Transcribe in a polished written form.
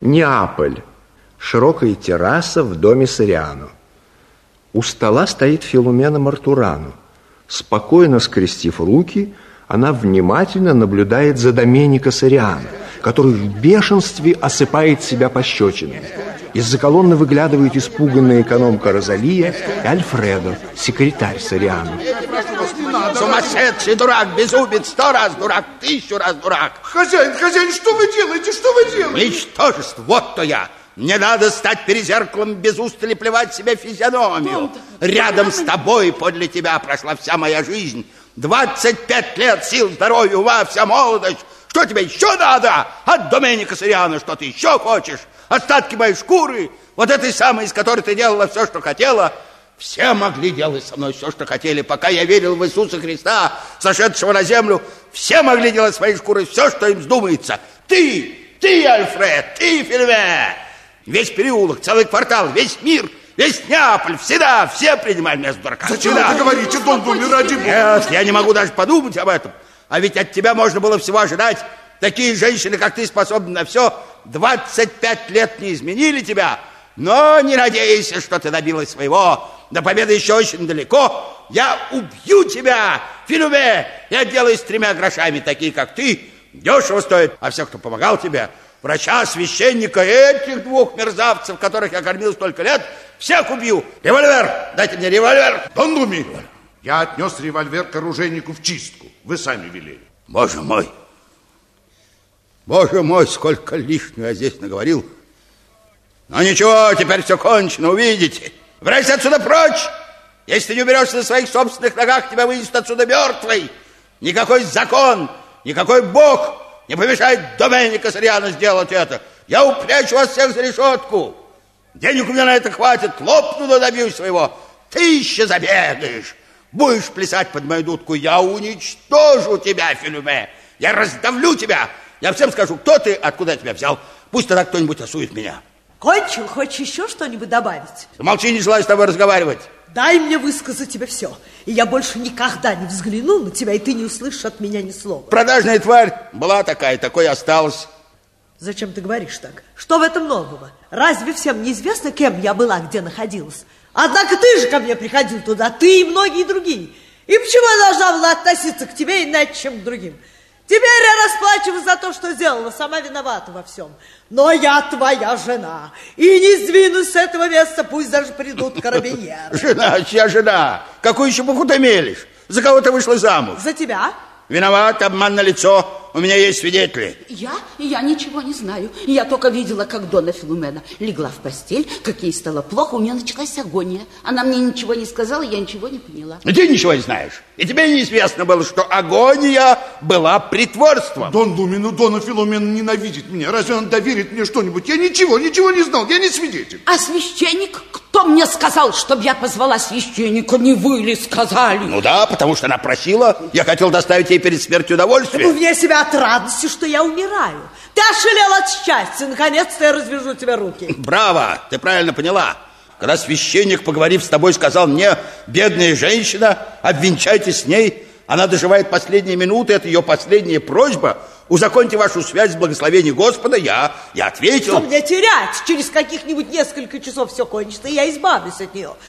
Неаполь. Широкая терраса в доме Сориано. У стола стоит Филумена Мартурану. Спокойно скрестив руки, она внимательно наблюдает за Доменико Сориано, который в бешенстве осыпает себя пощечинами. Из-за колонны выглядывают испуганная экономка Розалия и Альфредо, секретарь Сориано. Сумасшедший дурак, безумец, 100 раз дурак, 1000 раз дурак. Хозяин, что вы делаете? Что вы делаете? Ничтожество, вот то я. Не надо стать перед зеркалом без устали плевать себе в физиономию. Рядом с тобой, подле тебя прошла вся моя жизнь. 25 лет, сил, здоровья, ума, вся молодость. Что тебе еще надо? От Доменико Сориано что ты еще хочешь? Остатки моей шкуры, вот этой самой, из которой ты делала все, что хотела. Все могли делать со мной все, что хотели. Пока я верил в Иисуса Христа, сошедшего на землю, все могли делать своей шкурой все, что им вздумается. Ты, Альфред, ты, Филюме. Весь переулок, целый квартал, весь мир, весь Неаполь, всегда, все принимали меня за дурака. Зачем вы это говорите, Дон Думи, ради бога? Нет, я не могу даже подумать об этом. А ведь от тебя можно было всего ожидать. Такие женщины, как ты, способны на все. 25 лет не изменили тебя. Но не надейся, что ты добилась своего. До победы еще очень далеко. Я убью тебя, Филюме, и отделаюсь 3 грошами. Такие, как ты, дешево стоят. А все, кто помогал тебе, врача, священника, этих 2 мерзавцев, которых я кормил столько лет, всех убью. Револьвер, дайте мне револьвер. Дон Думи, я отнес револьвер к оружейнику в чистку. Вы сами велели. Боже мой, сколько лишнего я здесь наговорил. Но ничего, теперь все кончено, увидите. Брайся отсюда прочь. Если ты не уберешься на своих собственных ногах, тебя вынесут отсюда мертвый. Никакой закон, никакой бог не помешает Доменико Сориано сделать это. Я упрячу вас всех за решетку. Денег у меня на это хватит, лопну, но добьюсь своего. 1000 забегаешь. Будешь плясать под мою дудку, я уничтожу тебя, Филюме. Я раздавлю тебя. Я всем скажу, кто ты, откуда я тебя взял. Пусть тогда кто-нибудь осудит меня. Кончил? Хочешь еще что-нибудь добавить? Замолчи, не желаю с тобой разговаривать. Дай мне высказать тебе все. И я больше никогда не взгляну на тебя, и ты не услышишь от меня ни слова. Продажная тварь была такая, такой и осталась. Зачем ты говоришь так? Что в этом нового? Разве всем неизвестно, кем я была, где находилась? Однако ты же ко мне приходил туда, ты и многие другие. И почему я должна была относиться к тебе иначе, чем к другим? Теперь я расплачиваюсь за то, что сделала, сама виновата во всем. Но я твоя жена, и не сдвинусь с этого места, пусть даже придут карабинеры. Жена, чья жена? Какую еще буху ты мелешь? За кого ты вышла замуж? За тебя. Виноват, обман на лицо. У меня есть свидетели. Я ничего не знаю. Я только видела, как Донна Филумена легла в постель, как ей стало плохо, у нее началась агония. Она мне ничего не сказала, я ничего не поняла. Ты ничего не знаешь. И тебе неизвестно было, что агония была притворством. Дон Думи, Донна Филумена ненавидит меня. Разве он доверит мне что-нибудь? Я ничего не знал, я не свидетель. А священник? Кто мне сказал, чтобы я позвала священника? Не вы ли сказали? Ну да, потому что она просила. Я хотел доставить ей перед смертью удовольствие. Вне себя от радости, что я умираю. Ты ошалел от счастья. Наконец-то я развяжу тебе руки. Браво, ты правильно поняла. Когда священник, поговорив с тобой, сказал мне: бедная женщина, обвенчайтесь с ней, она доживает последние минуты, это ее последняя просьба, узаконьте вашу связь с благословением Господа, я ответил. Что мне терять? Через каких-нибудь несколько часов все кончится, и я избавлюсь от нее.